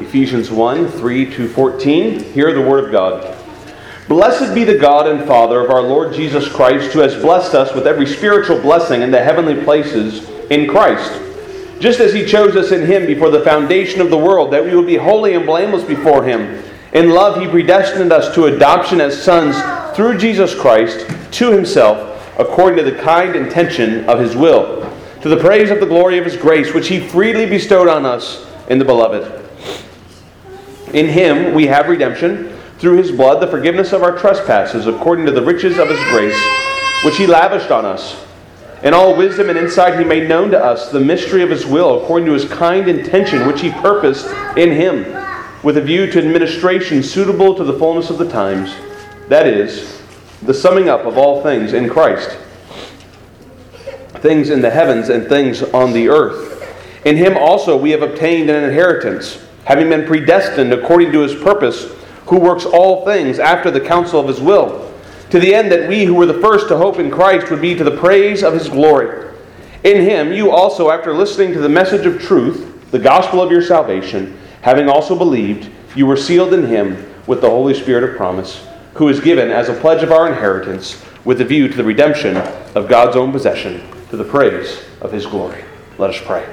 Ephesians 1, 3-14. Hear the Word of God. Blessed be the God and Father of our Lord Jesus Christ, who has blessed us with every spiritual blessing in the heavenly places in Christ, just as He chose us in Him before the foundation of the world, that we would be holy and blameless before Him. In love He predestined us to adoption as sons through Jesus Christ to Himself, according to the kind intention of His will, to the praise of the glory of His grace, which He freely bestowed on us in the Beloved. In Him we have redemption, through His blood, the forgiveness of our trespasses, according to the riches of His grace, which He lavished on us. In all wisdom and insight He made known to us the mystery of His will, according to His kind intention, which He purposed in Him, with a view to administration suitable to the fullness of the times, that is, the summing up of all things in Christ, things in the heavens and things on the earth. In Him also we have obtained an inheritance, having been predestined according to His purpose, who works all things after the counsel of His will, to the end that we who were the first to hope in Christ would be to the praise of His glory. In Him you also, after listening to the message of truth, the gospel of your salvation, having also believed, you were sealed in Him with the Holy Spirit of promise, who is given as a pledge of our inheritance, with a view to the redemption of God's own possession, to the praise of His glory. Let us pray.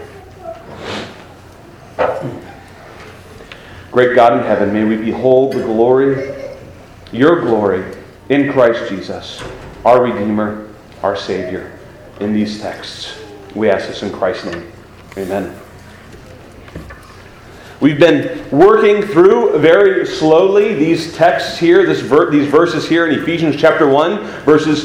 Great God in heaven, may we behold the glory, your glory, in Christ Jesus, our Redeemer, our Savior, in these texts. We ask this in Christ's name. Amen. We've been working through very slowly these texts here, these verses here in Ephesians chapter 1, verses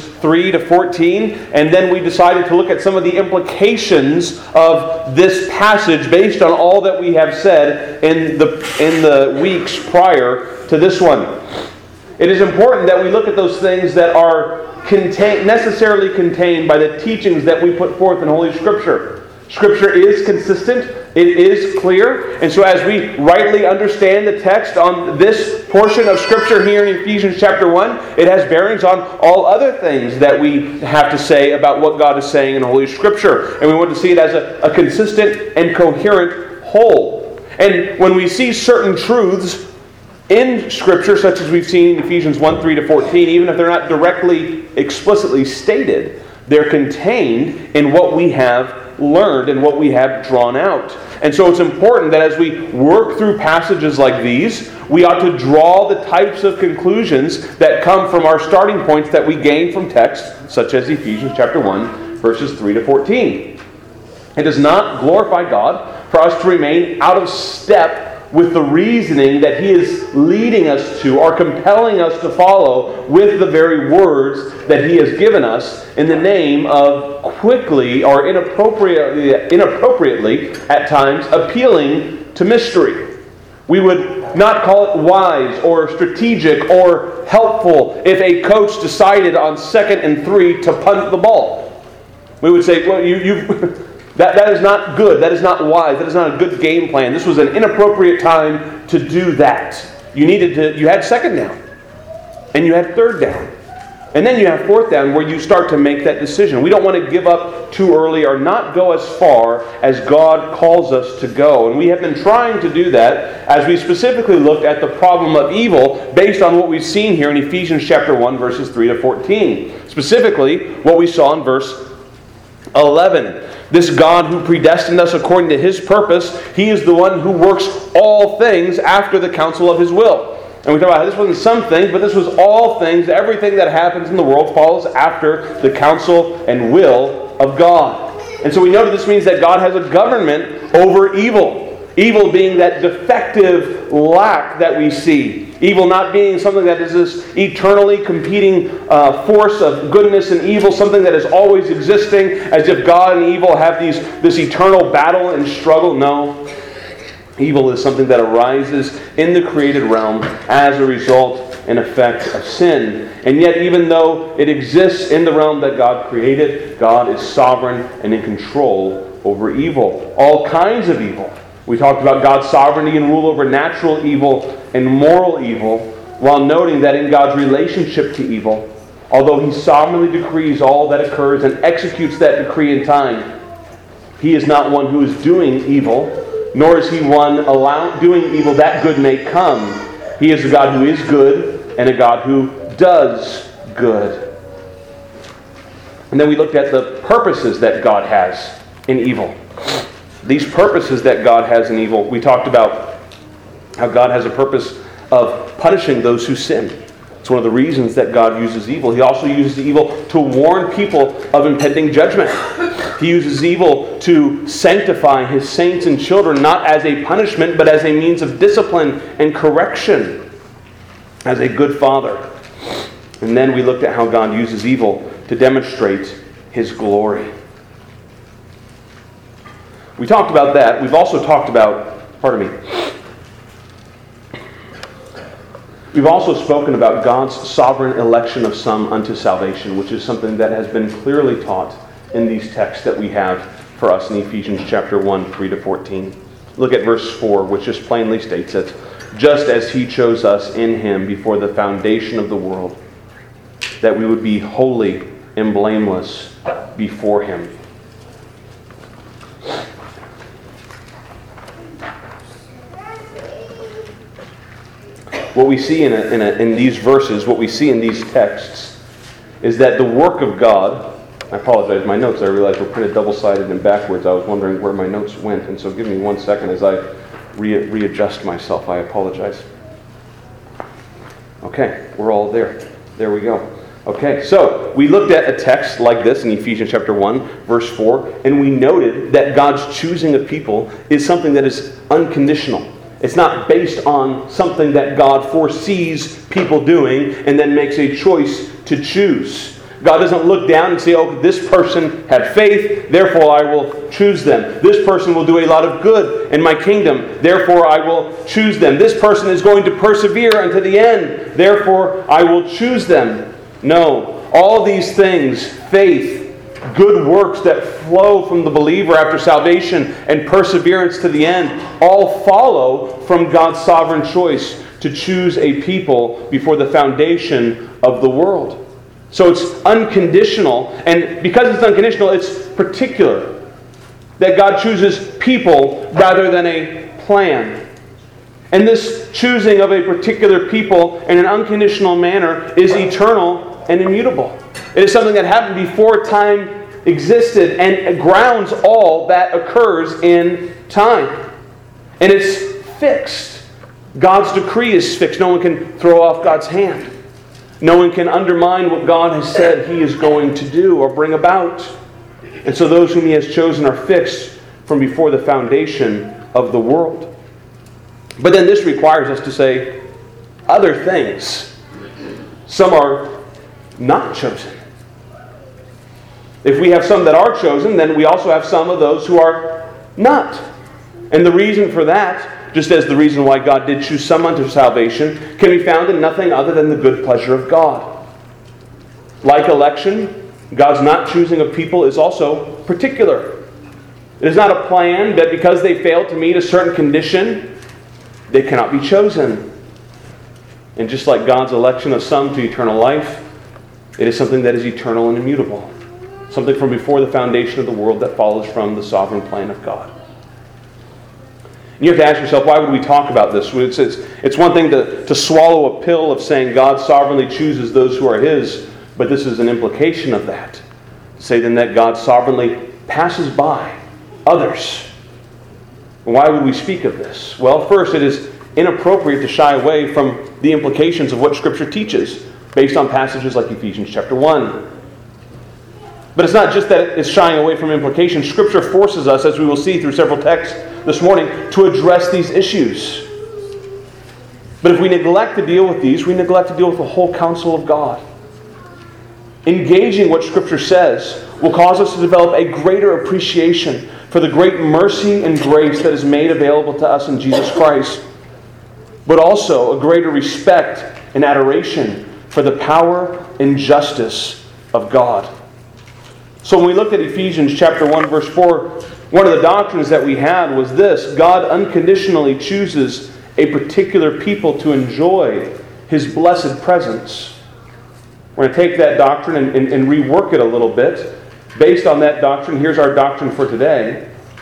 3-14, and then we decided to look at some of the implications of this passage based on all that we have said in the weeks prior to this one. It is important that we look at those things that are necessarily contained by the teachings that we put forth in Holy Scripture. Scripture is consistent, it is clear, and so as we rightly understand the text on this portion of Scripture here in Ephesians chapter 1, it has bearings on all other things that we have to say about what God is saying in Holy Scripture. And we want to see it as a consistent and coherent whole. And when we see certain truths in Scripture, such as we've seen in Ephesians 1, 3-14, even if they're not directly, explicitly stated, they're contained in what we have learned and what we have drawn out. And so it's important that as we work through passages like these, we ought to draw the types of conclusions that come from our starting points that we gain from texts such as Ephesians chapter 1, verses 3-14. It does not glorify God for us to remain out of step with the reasoning that He is leading us to or compelling us to follow with the very words that He has given us in the name of quickly or inappropriately at times appealing to mystery. We would not call it wise or strategic or helpful if a coach decided on 2nd and 3 to punt the ball. We would say, well, That is not good. That is not wise. That is not a good game plan. This was an inappropriate time to do that. You had second down. And you had third down. And then you have fourth down where you start to make that decision. We don't want to give up too early or not go as far as God calls us to go. And we have been trying to do that as we specifically looked at the problem of evil based on what we've seen here in Ephesians chapter 1, verses 3-14. Specifically, what we saw in verse 11. This God who predestined us according to His purpose, He is the one who works all things after the counsel of His will. And we talked about how this wasn't some things, but this was all things. Everything that happens in the world follows after the counsel and will of God. And so we know that this means that God has a government over evil. Evil being that defective lack that we see. Evil not being something that is this eternally competing force of goodness and evil, something that is always existing, as if God and evil have this eternal battle and struggle. No. Evil is something that arises in the created realm as a result and effect of sin. And yet, even though it exists in the realm that God created, God is sovereign and in control over evil. All kinds of evil. We talked about God's sovereignty and rule over natural evil and moral evil, while noting that in God's relationship to evil, although He sovereignly decrees all that occurs and executes that decree in time, He is not one who is doing evil, nor is he one doing evil that good may come. He is a God who is good and a God who does good. And then we looked at the purposes that God has in evil. These purposes that God has in evil, we talked about how God has a purpose of punishing those who sin. It's one of the reasons that God uses evil. He also uses evil to warn people of impending judgment. He uses evil to sanctify his saints and children, not as a punishment, but as a means of discipline and correction, as a good father. And then we looked at how God uses evil to demonstrate his glory. We talked about that. We've also talked about, we've also spoken about God's sovereign election of some unto salvation, which is something that has been clearly taught in these texts that we have for us in Ephesians chapter 1, 3-14. Look at verse 4, which just plainly states it. Just as he chose us in him before the foundation of the world, that we would be holy and blameless before him. What we see in these verses, what we see in these texts, is that the work of God, I apologize, my notes I realized were printed double-sided and backwards. I was wondering where my notes went, and so give me 1 second as I readjust myself. I apologize. Okay, we're all there. There we go. Okay, so we looked at a text like this in Ephesians chapter 1, verse 4, and we noted that God's choosing of people is something that is unconditional. It's not based on something that God foresees people doing and then makes a choice to choose. God doesn't look down and say, oh, this person had faith, therefore I will choose them. This person will do a lot of good in my kingdom, therefore I will choose them. This person is going to persevere unto the end, therefore I will choose them. No, all these things, faith, good works that flow from the believer after salvation, and perseverance to the end, all follow from God's sovereign choice to choose a people before the foundation of the world. So it's unconditional, and because it's unconditional, it's particular. That God chooses people rather than a plan. And this choosing of a particular people in an unconditional manner is eternal and immutable. It is something that happened before time existed and grounds all that occurs in time. And it's fixed. God's decree is fixed. No one can throw off God's hand. No one can undermine what God has said he is going to do or bring about. And so those whom he has chosen are fixed from before the foundation of the world. But then this requires us to say other things. Some are not chosen. If we have some that are chosen, then we also have some of those who are not. And the reason for that, just as the reason why God did choose some unto salvation, can be found in nothing other than the good pleasure of God. Like election, God's not choosing of people is also particular. It is not a plan that because they fail to meet a certain condition, they cannot be chosen. And just like God's election of some to eternal life, it is something that is eternal and immutable. Something from before the foundation of the world that follows from the sovereign plan of God. And you have to ask yourself, why would we talk about this? It's one thing to swallow a pill of saying God sovereignly chooses those who are his, but this is an implication of that. Say then that God sovereignly passes by others. Why would we speak of this? Well, first, it is inappropriate to shy away from the implications of what Scripture teaches based on passages like Ephesians chapter 1. But it's not just that it's shying away from implications. Scripture forces us, as we will see through several texts this morning, to address these issues. But if we neglect to deal with these, we neglect to deal with the whole counsel of God. Engaging what Scripture says will cause us to develop a greater appreciation for the great mercy and grace that is made available to us in Jesus Christ, but also a greater respect and adoration for the power and justice of God. So when we looked at Ephesians chapter 1, verse 4, one of the doctrines that we had was this: God unconditionally chooses a particular people to enjoy his blessed presence. We're going to take that doctrine and rework it a little bit. Based on that doctrine, here's our doctrine for today.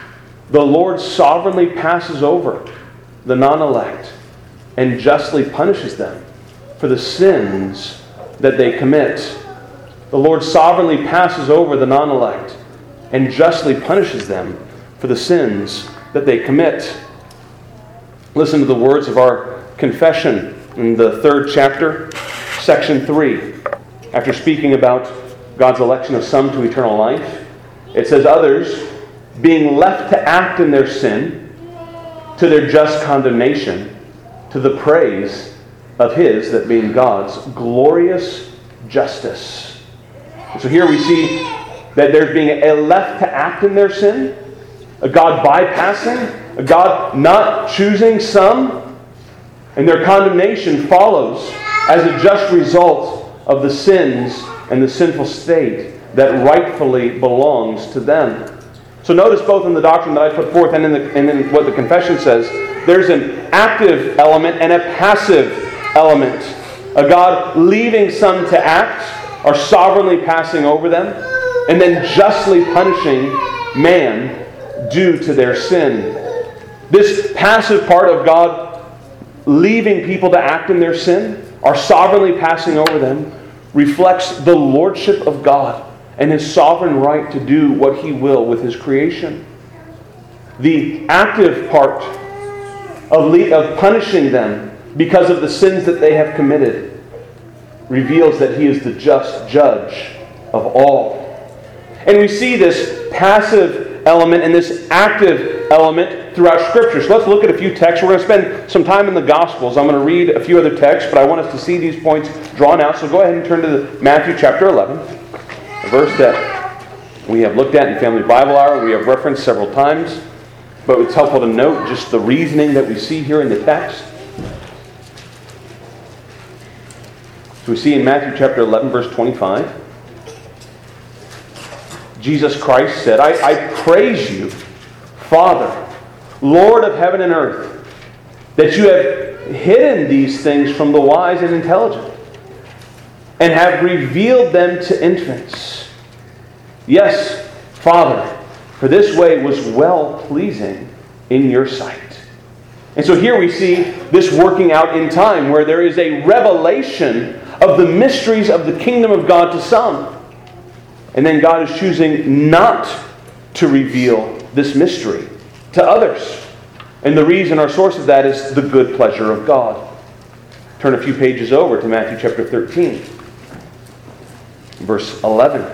the Lord sovereignly passes over the non-elect and justly punishes them for the sins that they commit. The Lord sovereignly passes over the non-elect and justly punishes them for the sins that they commit. Listen to the words of our confession in the 3rd chapter, section 3. After speaking about God's election of some to eternal life, it says, others, being left to act in their sin, to their just condemnation, to the praise of His, that being God's, glorious justice. So here we see that there's being a left to act in their sin, a God bypassing, a God not choosing some, and their condemnation follows as a just result of the sins and the sinful state that rightfully belongs to them. So notice both in the doctrine that I put forth and in what the confession says, there's an active element and a passive element. A God leaving some to act, or sovereignly passing over them, and then justly punishing man due to their sin. This passive part of God leaving people to act in their sin, or sovereignly passing over them, reflects the lordship of God and His sovereign right to do what He will with His creation. The active part of punishing them because of the sins that they have committed reveals that He is the just judge of all. And we see this passive element and this active element throughout Scripture. So let's look at a few texts. We're going to spend some time in the Gospels. I'm going to read a few other texts, but I want us to see these points drawn out. So go ahead and turn to Matthew chapter 11, a verse that we have looked at in Family Bible Hour. We have referenced several times, but it's helpful to note just the reasoning that we see here in the text. So we see in Matthew chapter 11, verse 25, Jesus Christ said, I praise you, Father, Lord of heaven and earth, that you have hidden these things from the wise and intelligent, and have revealed them to infants. Yes, Father, for this way was well-pleasing in your sight. And so here we see this working out in time, where there is a revelation of the mysteries of the kingdom of God to some. And then God is choosing not to reveal this mystery to others. And the reason, our source of that, is the good pleasure of God. Turn a few pages over to Matthew chapter 13, verse 11.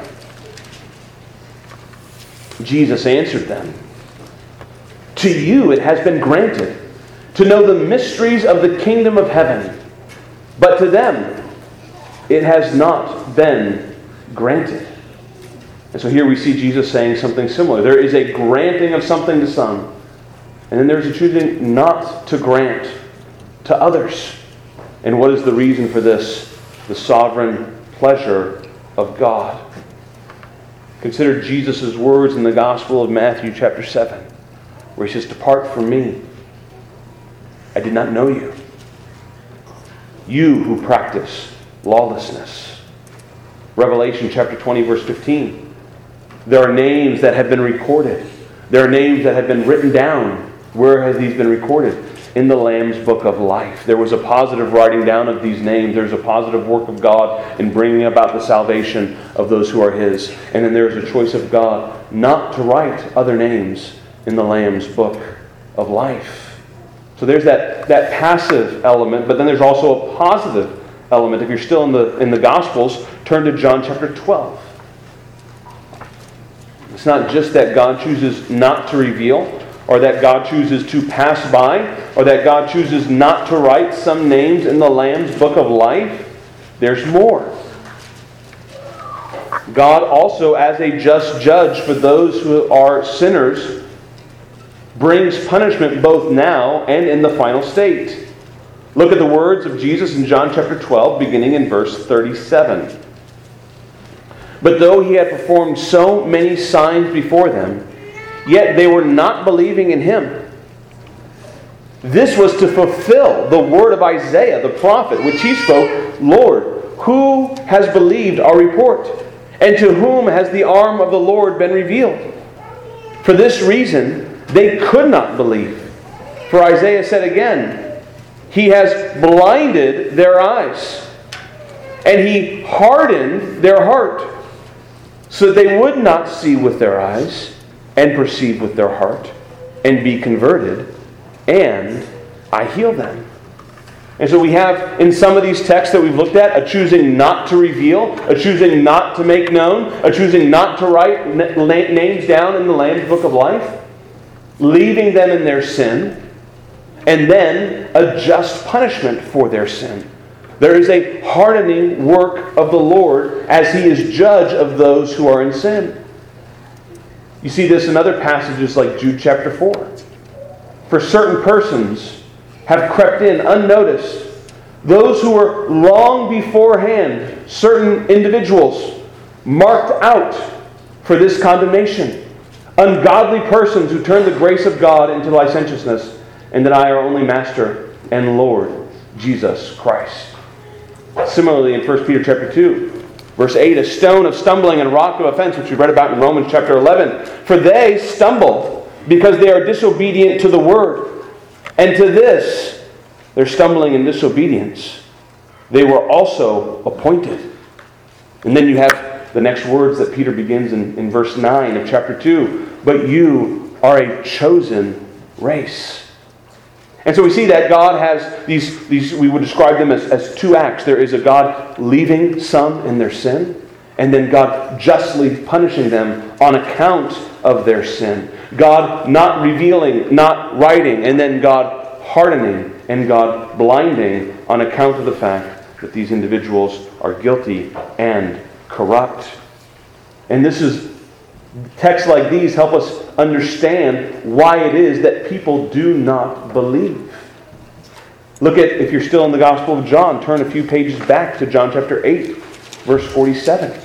Jesus answered them, to you it has been granted to know the mysteries of the kingdom of heaven, but to them it has not been granted. And so here we see Jesus saying something similar. There is a granting of something to some, and then there's a choosing not to grant to others. And what is the reason for this? The sovereign pleasure of God. Consider Jesus' words in the Gospel of Matthew chapter 7, where He says, depart from me, I did not know you. You who practice lawlessness. Revelation chapter 20, verse 15. There are names that have been recorded. There are names that have been written down. Where have these been recorded? In the Lamb's book of life. There was a positive writing down of these names. There's a positive work of God in bringing about the salvation of those who are His. And then there's a choice of God not to write other names in the Lamb's book of life. So there's that passive element, but then there's also a positive element. If you're still in the Gospels, turn to John chapter 12. It's not just that God chooses not to reveal, or that God chooses to pass by, or that God chooses not to write some names in the Lamb's book of life. There's more. God also, as a just judge for those who are sinners, brings punishment both now and in the final state. Look at the words of Jesus in John chapter 12, beginning in verse 37. But though He had performed so many signs before them, yet they were not believing in Him. This was to fulfill the word of Isaiah the prophet, which he spoke, Lord, who has believed our report? And to whom has the arm of the Lord been revealed? For this reason, They could not believe. For Isaiah said again, He has blinded their eyes, and He hardened their heart, so that they would not see with their eyes, and perceive with their heart, and be converted, and I heal them. And so we have, in some of these texts that we've looked at, a choosing not to reveal, a choosing not to make known, a choosing not to write names down in the Lamb's Book of Life, leaving them in their sin, and then a just punishment for their sin. There is a hardening work of the Lord as He is judge of those who are in sin. You see this in other passages like Jude chapter 4. For certain persons have crept in unnoticed. Those who were long beforehand, certain individuals, marked out for this condemnation. Ungodly persons who turn the grace of God into licentiousness and deny our only Master and Lord, Jesus Christ. Similarly, in 1 Peter chapter 2, verse 8, a stone of stumbling and rock of offense, which we read about in Romans chapter 11. For they stumble because they are disobedient to the word. And to this, their stumbling and disobedience, they were also appointed. And then you have the next words that Peter begins in verse 9 of chapter 2. But you are a chosen race. And so we see that God has these we would describe them as two acts. There is a God leaving some in their sin, and then God justly punishing them on account of their sin. God not revealing, not writing, and then God hardening and God blinding on account of the fact that these individuals are guilty and corrupt. And texts like these help us understand why it is that people do not believe. Look at, if you're still in the Gospel of John, turn a few pages back to John chapter 8, verse 47.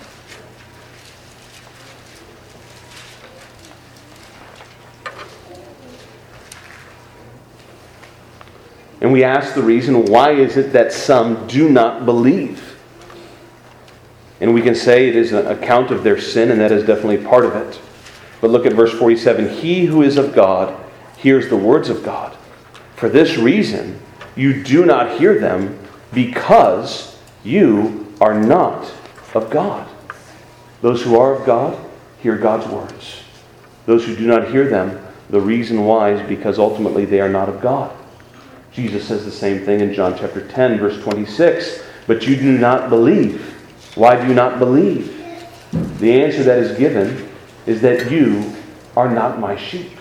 And we ask the reason, why is it that some do not believe? And we can say it is an account of their sin, and that is definitely part of it. But look at verse 47. He who is of God hears the words of God. For this reason, you do not hear them, because you are not of God. Those who are of God hear God's words. Those who do not hear them, the reason why is because ultimately they are not of God. Jesus says the same thing in John chapter 10, verse 26. But you do not believe. Why do you not believe? The answer that is given is that you are not my sheep.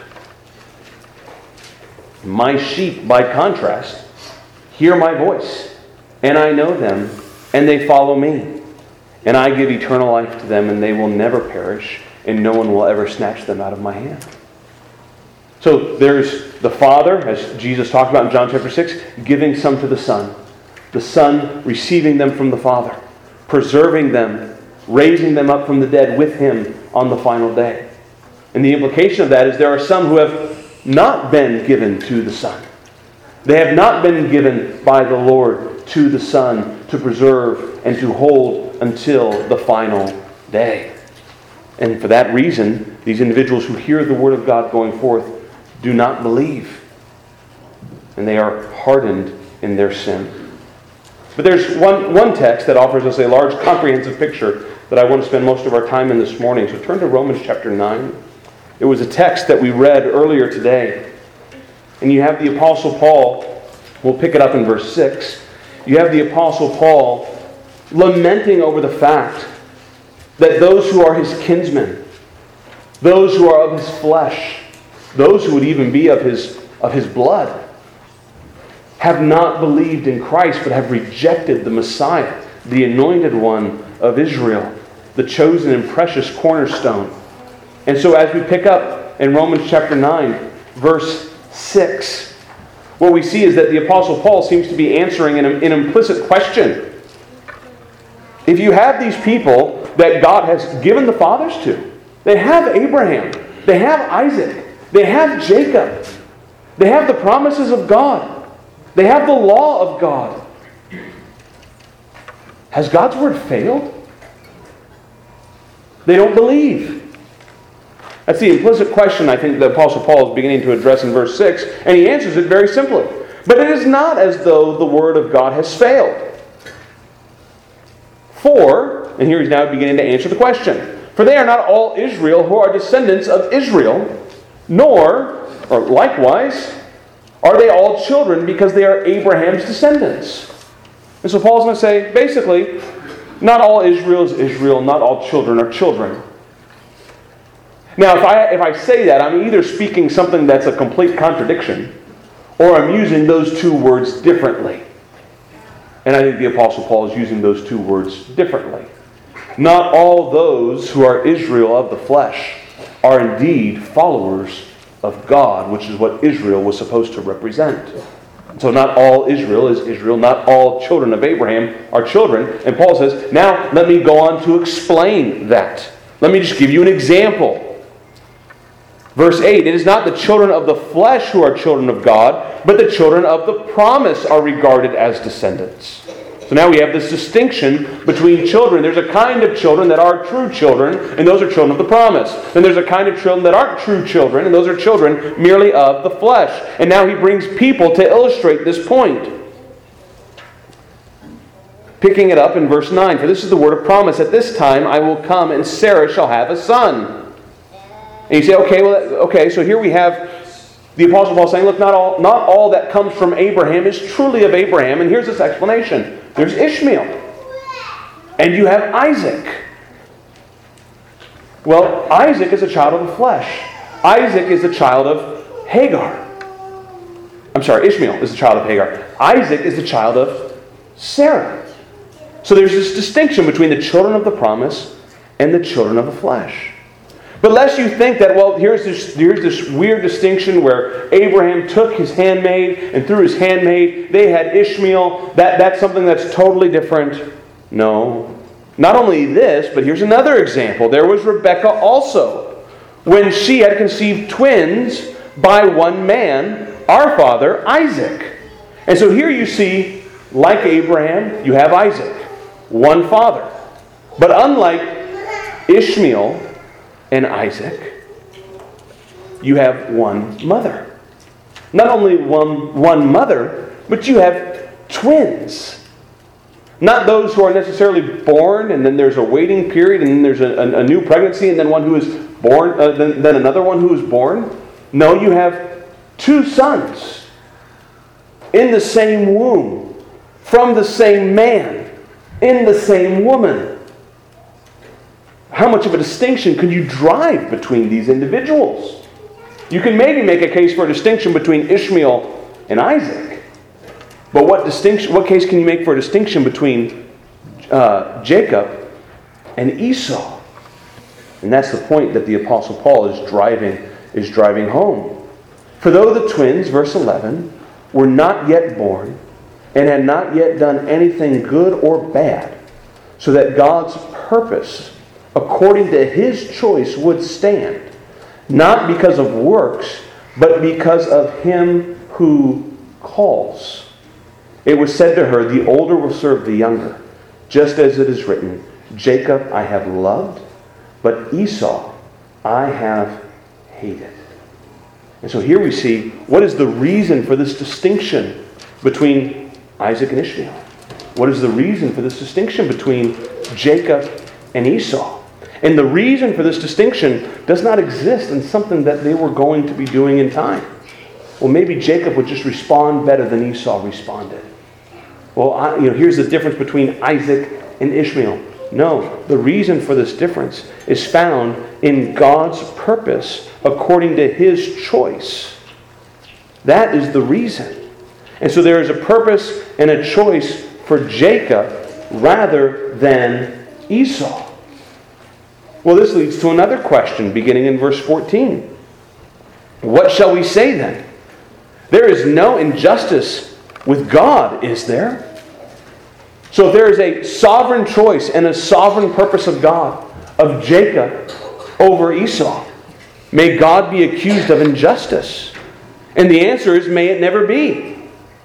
My sheep, by contrast, hear my voice, and I know them, and they follow me. And I give eternal life to them, and they will never perish, and no one will ever snatch them out of my hand. So there's the Father, as Jesus talked about in John chapter 6, giving some to the Son. The Son receiving them from the Father, preserving them, raising them up from the dead with Him on the final day. And the implication of that is there are some who have not been given to the Son. They have not been given by the Lord to the Son to preserve and to hold until the final day. And for that reason, these individuals who hear the Word of God going forth do not believe. And they are hardened in their sin. But there's one text that offers us a large comprehensive picture that I want to spend most of our time in this morning. So turn to Romans chapter 9. It was a text that we read earlier today. And you have the Apostle Paul, we'll pick it up in verse 6. You have the Apostle Paul lamenting over the fact that those who are his kinsmen, those who are of his flesh, those who would even be of his blood, have not believed in Christ, but have rejected the Messiah, the anointed one of Israel, the chosen and precious cornerstone. And so as we pick up in Romans chapter 9, verse 6, what we see is that the Apostle Paul seems to be answering an implicit question. If you have these people that God has given the fathers to, they have Abraham, they have Isaac, they have Jacob, they have the promises of God, they have the law of God. Has God's word failed? They don't believe. That's the implicit question I think the Apostle Paul is beginning to address in verse 6, and he answers it very simply. But it is not as though the word of God has failed. For, and here he's now beginning to answer the question, for they are not all Israel who are descendants of Israel, nor, or likewise, are they all children because they are Abraham's descendants. And so Paul's going to say, basically, not all Israel is Israel, not all children are children. Now, if I say that, I'm either speaking something that's a complete contradiction, or I'm using those two words differently. And I think the Apostle Paul is using those two words differently. Not all those who are Israel of the flesh are indeed followers of God, which is what Israel was supposed to represent. So not all Israel is Israel, not all children of Abraham are children. And Paul says, now let me go on to explain that. Let me just give you an example. Verse 8, it is not the children of the flesh who are children of God, but the children of the promise are regarded as descendants. So now we have this distinction between children. There's a kind of children that are true children, and those are children of the promise. Then there's a kind of children that aren't true children, and those are children merely of the flesh. And now he brings people to illustrate this point. Picking it up in verse 9, for this is the word of promise. At this time I will come, and Sarah shall have a son. And you say, okay, so here we have the Apostle Paul saying, look, not all that comes from Abraham is truly of Abraham. And here's this explanation. There's Ishmael. And you have Isaac. Well, Isaac is a child of the flesh. Isaac is the child of Hagar. I'm sorry, Ishmael is the child of Hagar. Isaac is the child of Sarah. So there's this distinction between the children of the promise and the children of the flesh. But lest you think that, well, here's this weird distinction where Abraham took his handmaid, and through his handmaid they had Ishmael. That's something that's totally different. No. Not only this, but here's another example. There was Rebekah also, when she had conceived twins by one man, our father, Isaac. And so here you see, like Abraham, you have Isaac, one father. But unlike Ishmael and Isaac, you have one mother. Not only one mother, but you have twins. Not those who are necessarily born, and then there's a waiting period, and then there's a new pregnancy, and then one who is born, then another one who is born. No, you have two sons in the same womb, from the same man, in the same woman. How much of a distinction can you drive between these individuals? You can maybe make a case for a distinction between Ishmael and Isaac. But what case can you make for a distinction between Jacob and Esau? And that's the point that the Apostle Paul is driving home. For though the twins, verse 11, were not yet born and had not yet done anything good or bad, so that God's purpose according to his choice would stand, not because of works, but because of him who calls. It was said to her, the older will serve the younger, just as it is written, Jacob I have loved, but Esau I have hated. And so here we see, what is the reason for this distinction between Isaac and Ishmael? What is the reason for this distinction between Jacob and Esau? And the reason for this distinction does not exist in something that they were going to be doing in time. Well, maybe Jacob would just respond better than Esau responded. Well, here's the difference between Isaac and Ishmael. No, the reason for this difference is found in God's purpose according to his choice. That is the reason. And so there is a purpose and a choice for Jacob rather than Esau. Well, this leads to another question beginning in verse 14. What shall we say then? There is no injustice with God, is there? So if there is a sovereign choice and a sovereign purpose of God, of Jacob over Esau, may God be accused of injustice? And the answer is, may it never be.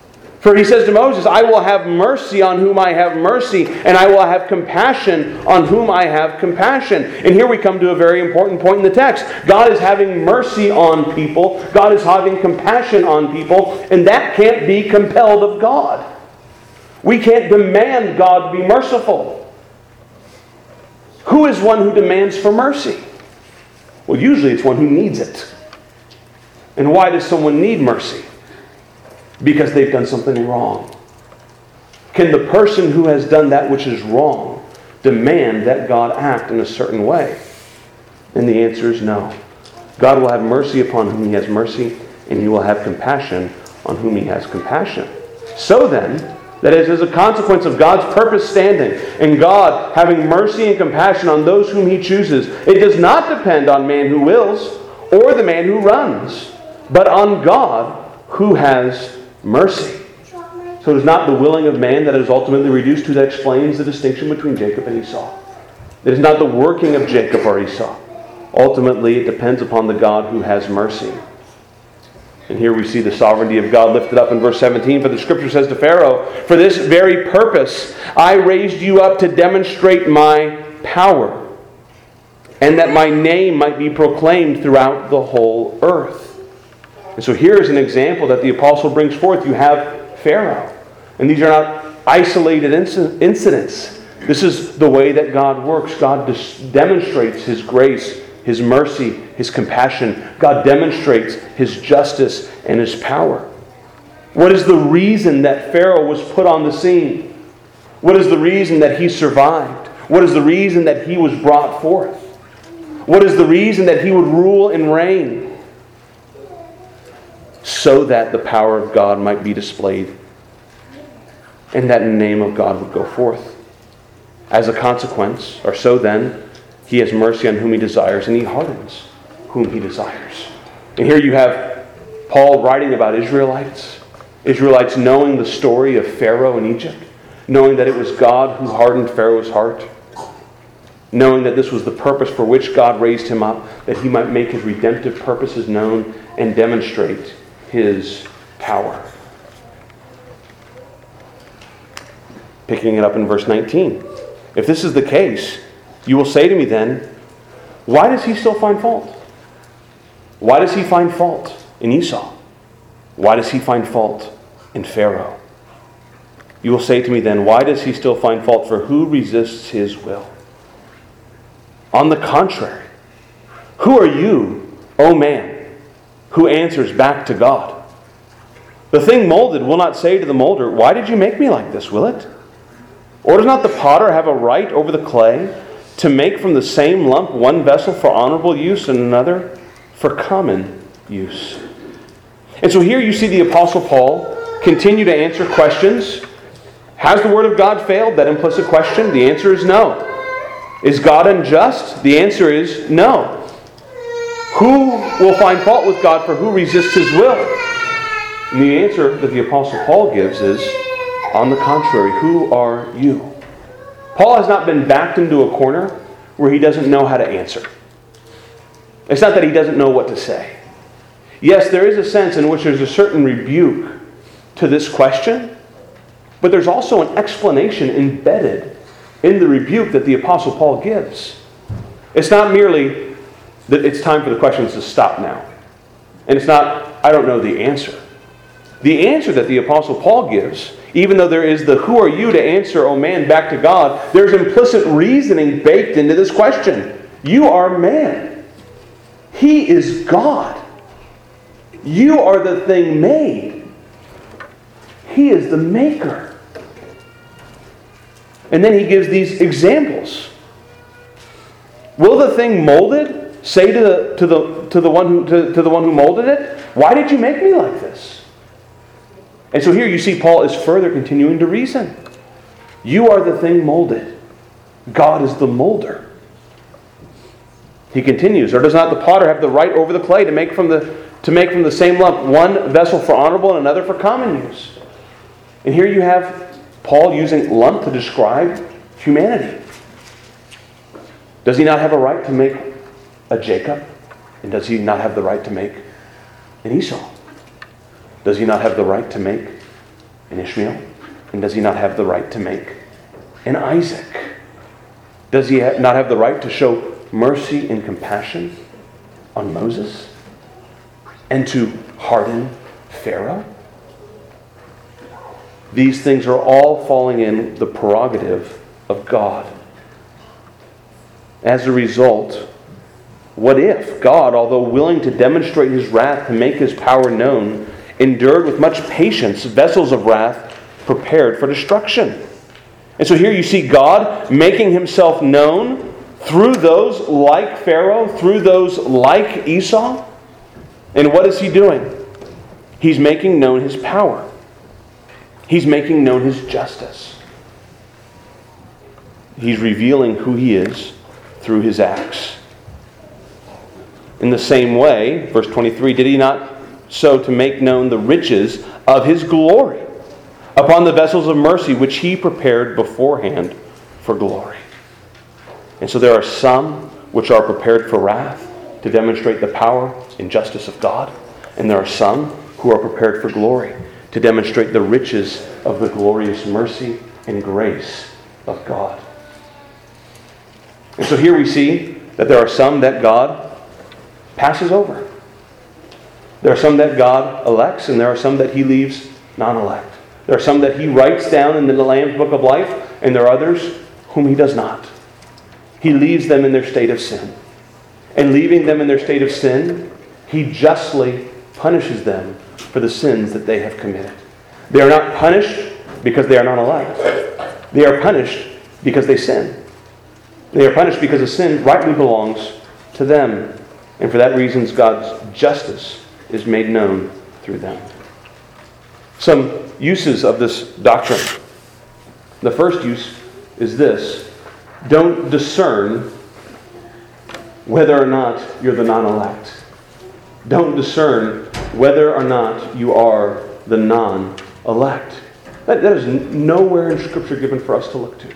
For he says to Moses, I will have mercy on whom I have mercy, and I will have compassion on whom I have compassion. And here we come to a very important point in the text. God is having mercy on people. God is having compassion on people, and that can't be compelled of God. We can't demand God be merciful. Who is one who demands for mercy? Well, usually it's one who needs it. And why does someone need mercy? Because they've done something wrong. Can the person who has done that which is wrong demand that God act in a certain way? And the answer is no. God will have mercy upon whom He has mercy, and He will have compassion on whom He has compassion. So then, that is, as a consequence of God's purpose standing, and God having mercy and compassion on those whom He chooses, it does not depend on man who wills, or the man who runs, but on God who has mercy. So it is not the willing of man that is ultimately reduced to that explains the distinction between Jacob and Esau. It is not the working of Jacob or Esau. Ultimately, it depends upon the God who has mercy. And here we see the sovereignty of God lifted up in verse 17. For the Scripture says to Pharaoh, for this very purpose I raised you up to demonstrate my power, and that my name might be proclaimed throughout the whole earth. And so here is an example that the apostle brings forth. You have Pharaoh. And these are not isolated incidents. This is the way that God works. God demonstrates His grace, His mercy, His compassion. God demonstrates His justice and His power. What is the reason that Pharaoh was put on the scene? What is the reason that he survived? What is the reason that he was brought forth? What is the reason that he would rule and reign? So that the power of God might be displayed, and that the name of God would go forth. As a consequence, or so then, He has mercy on whom He desires, and He hardens whom He desires. And here you have Paul writing about Israelites knowing the story of Pharaoh in Egypt, knowing that it was God who hardened Pharaoh's heart, knowing that this was the purpose for which God raised him up, that He might make His redemptive purposes known and demonstrate His power. Picking it up in verse 19. If this is the case, you will say to me then, why does he still find fault? Why does he find fault in Esau? Why does he find fault in Pharaoh? You will say to me then, why does he still find fault? For who resists his will? On the contrary, who are you, O man, who answers back to God? The thing molded will not say to the molder, why did you make me like this, will it? Or does not the potter have a right over the clay to make from the same lump one vessel for honorable use and another for common use? And so here you see the Apostle Paul continue to answer questions. Has the Word of God failed? That implicit question. The answer is no. Is God unjust? The answer is no. Who will find fault with God for who resists His will? And the answer that the Apostle Paul gives is, on the contrary, who are you? Paul has not been backed into a corner where he doesn't know how to answer. It's not that he doesn't know what to say. Yes, there is a sense in which there's a certain rebuke to this question, but there's also an explanation embedded in the rebuke that the Apostle Paul gives. It's not merely that it's time for the questions to stop now. And it's not, I don't know the answer. The answer that the Apostle Paul gives, even though there is the who are you to answer, O man, back to God, there's implicit reasoning baked into this question. You are man. He is God. You are the thing made. He is the maker. And then he gives these examples. Will the thing molded say to the one who molded it, why did you make me like this? And so here you see Paul is further continuing to reason. You are the thing molded. God is the molder. He continues, or does not the potter have the right over the clay to make from the same lump one vessel for honorable and another for common use? And here you have Paul using lump to describe humanity. Does he not have a right to make a Jacob? And does he not have the right to make an Esau? Does he not have the right to make in Ishmael? And does he not have the right to make in Isaac? Does he not have the right to show mercy and compassion on Moses? And to harden Pharaoh? These things are all falling in the prerogative of God. As a result, what if God, although willing to demonstrate his wrath to make his power known, endured with much patience vessels of wrath prepared for destruction? And so here you see God making himself known through those like Pharaoh, through those like Esau. And what is he doing? He's making known his power. He's making known his justice. He's revealing who he is through his acts. In the same way, verse 23, did he not so to make known the riches of his glory upon the vessels of mercy which he prepared beforehand for glory? And so there are some which are prepared for wrath to demonstrate the power and justice of God. And there are some who are prepared for glory to demonstrate the riches of the glorious mercy and grace of God. And so here we see that there are some that God passes over. There are some that God elects, and there are some that he leaves non-elect. There are some that he writes down in the Lamb's Book of Life, and there are others whom he does not. He leaves them in their state of sin. And leaving them in their state of sin, he justly punishes them for the sins that they have committed. They are not punished because they are not elect. They are punished because they sin. They are punished because the sin rightly belongs to them. And for that reason, God's justice is made known through them. Some uses of this doctrine. The first use is this: don't discern whether or not you're the non-elect. Don't discern whether or not you are the non-elect. That is nowhere in Scripture given for us to look to.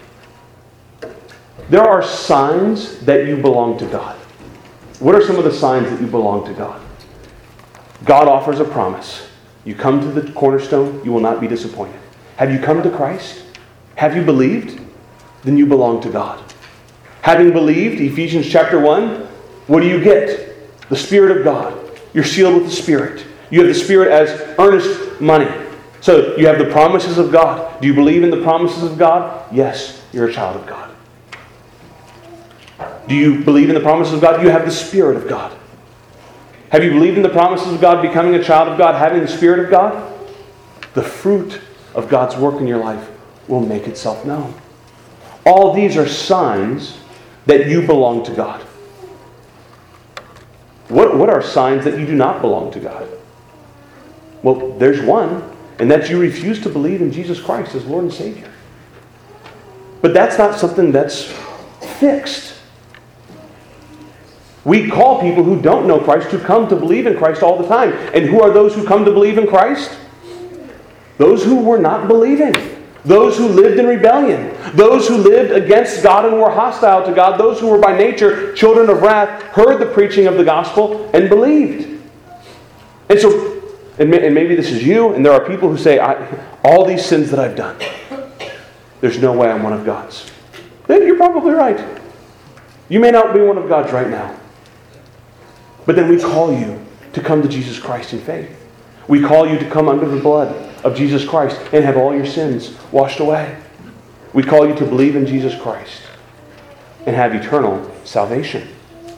There are signs that you belong to God. What are some of the signs that you belong to God? God offers a promise. You come to the cornerstone, you will not be disappointed. Have you come to Christ? Have you believed? Then you belong to God. Having believed, Ephesians chapter 1, what do you get? The Spirit of God. You're sealed with the Spirit. You have the Spirit as earnest money. So you have the promises of God. Do you believe in the promises of God? Yes, you're a child of God. Do you believe in the promises of God? You have the Spirit of God. Have you believed in the promises of God, becoming a child of God, having the Spirit of God? The fruit of God's work in your life will make itself known. All these are signs that you belong to God. What are signs that you do not belong to God? Well, there's one, and that's you refuse to believe in Jesus Christ as Lord and Savior. But that's not something that's fixed. We call people who don't know Christ to come to believe in Christ all the time. And who are those who come to believe in Christ? Those who were not believing. Those who lived in rebellion. Those who lived against God and were hostile to God. Those who were by nature children of wrath, heard the preaching of the gospel and believed. And so, and maybe this is you, and there are people who say, all these sins that I've done, there's no way I'm one of God's. Then you're probably right. You may not be one of God's right now. But then we call you to come to Jesus Christ in faith. We call you to come under the blood of Jesus Christ and have all your sins washed away. We call you to believe in Jesus Christ and have eternal salvation.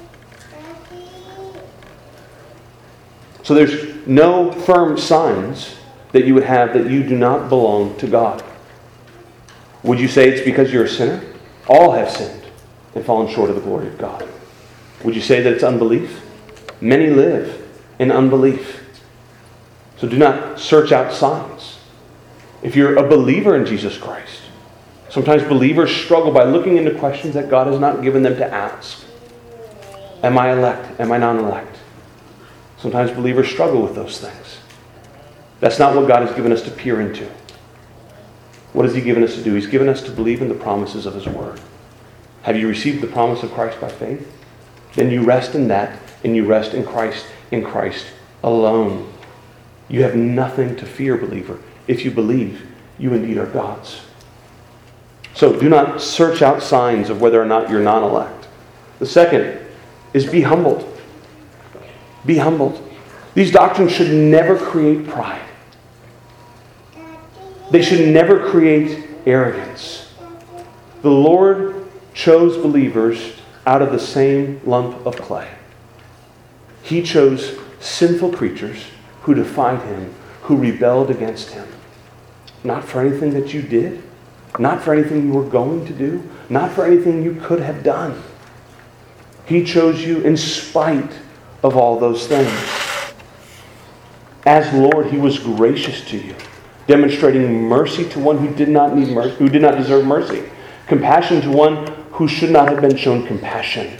So there's no firm signs that you would have that you do not belong to God. Would you say it's because you're a sinner? All have sinned and fallen short of the glory of God. Would you say that it's unbelief? Many live in unbelief. So do not search out signs. If you're a believer in Jesus Christ, sometimes believers struggle by looking into questions that God has not given them to ask. Am I elect? Am I non-elect? Sometimes believers struggle with those things. That's not what God has given us to peer into. What has He given us to do? He's given us to believe in the promises of His Word. Have you received the promise of Christ by faith? Then you rest in that, and you rest in Christ alone. You have nothing to fear, believer, if you believe you indeed are God's. So do not search out signs of whether or not you're non-elect. The second is be humbled. Be humbled. These doctrines should never create pride. They should never create arrogance. The Lord chose believers out of the same lump of clay. He chose sinful creatures who defied Him, who rebelled against Him. Not for anything that you did, not for anything you were going to do, not for anything you could have done. He chose you in spite of all those things. As Lord, He was gracious to you, demonstrating mercy to one who did not need mercy, who did not deserve mercy, compassion to one who should not have been shown compassion.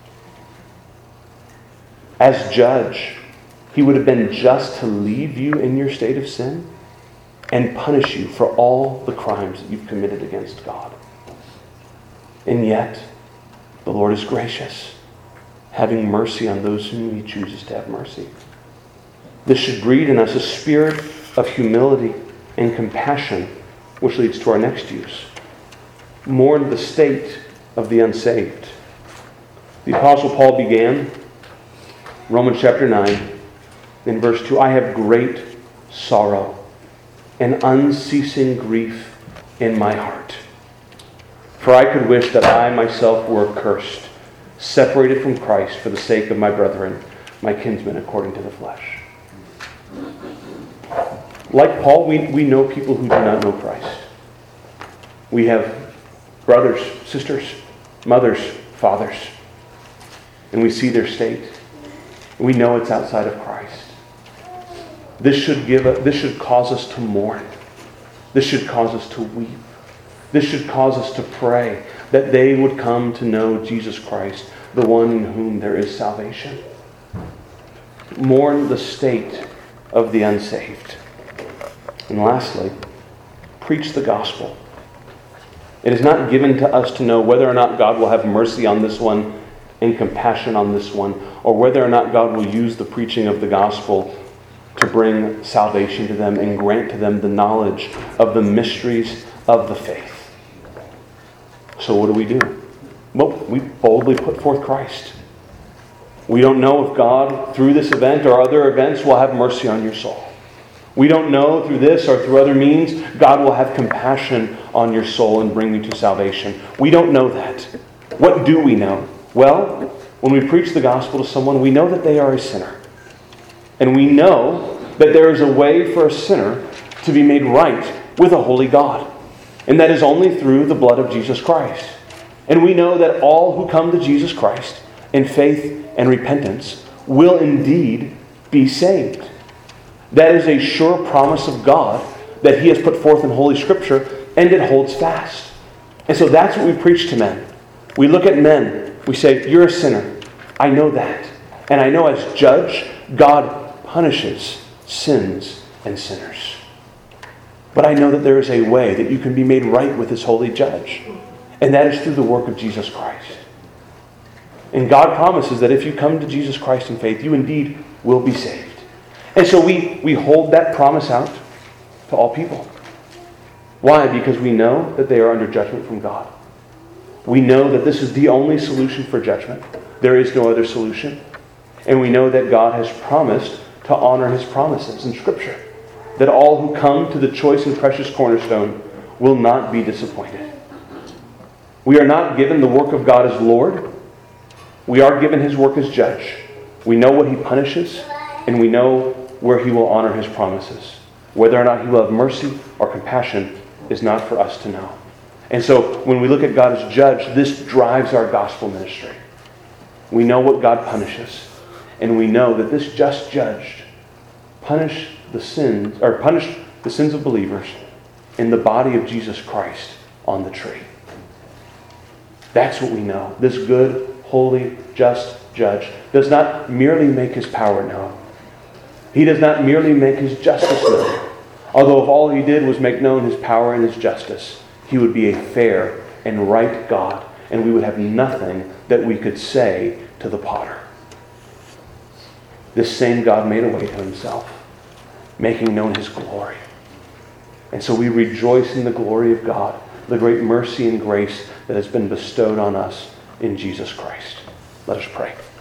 As judge, He would have been just to leave you in your state of sin and punish you for all the crimes that you've committed against God. And yet, the Lord is gracious, having mercy on those whom He chooses to have mercy. This should breed in us a spirit of humility and compassion, which leads to our next use. Mourn the state of the unsaved. The Apostle Paul began Romans chapter 9 in verse 2, I have great sorrow and unceasing grief in my heart. For I could wish that I myself were accursed, separated from Christ for the sake of my brethren, my kinsmen according to the flesh. Like Paul, we know people who do not know Christ. We have brothers, sisters, mothers, fathers, and we see their state. We know it's outside of Christ. This should cause us to mourn. This should cause us to weep. This should cause us to pray that they would come to know Jesus Christ, the one in whom there is salvation. Mourn the state of the unsaved. And lastly, preach the gospel. It is not given to us to know whether or not God will have mercy on this one and compassion on this one, or whether or not God will use the preaching of the gospel to bring salvation to them and grant to them the knowledge of the mysteries of the faith. So what do? Well, we boldly put forth Christ. We don't know if God, through this event or other events, will have mercy on your soul. We don't know through this or through other means God will have compassion on your soul and bring you to salvation. We don't know that. What do we know? Well, when we preach the gospel to someone, we know that they are a sinner. And we know that there is a way for a sinner to be made right with a holy God. And that is only through the blood of Jesus Christ. And we know that all who come to Jesus Christ in faith and repentance will indeed be saved. That is a sure promise of God that He has put forth in Holy Scripture, and it holds fast. And so that's what we preach to men. We look at men, we say, you're a sinner. I know that. And I know as judge, God punishes sins and sinners. But I know that there is a way that you can be made right with His holy judge. And that is through the work of Jesus Christ. And God promises that if you come to Jesus Christ in faith, you indeed will be saved. And so we hold that promise out to all people. Why? Because we know that they are under judgment from God. We know that this is the only solution for judgment. There is no other solution. And we know that God has promised to honor His promises in Scripture. That all who come to the choice and precious cornerstone will not be disappointed. We are not given the work of God as Lord. We are given His work as judge. We know what He punishes, and we know where He will honor His promises. Whether or not He will have mercy or compassion is not for us to know. And so when we look at God as judge, this drives our gospel ministry. We know what God punishes, and we know that this just judge punished the sins of believers in the body of Jesus Christ on the tree. That's what we know. This good, holy, just judge does not merely make His power known. He does not merely make His justice known. Although if all He did was make known His power and His justice, He would be a fair and right God, and we would have nothing that we could say to the potter. This same God made a way to Himself, making known His glory. And so we rejoice in the glory of God, the great mercy and grace that has been bestowed on us in Jesus Christ. Let us pray.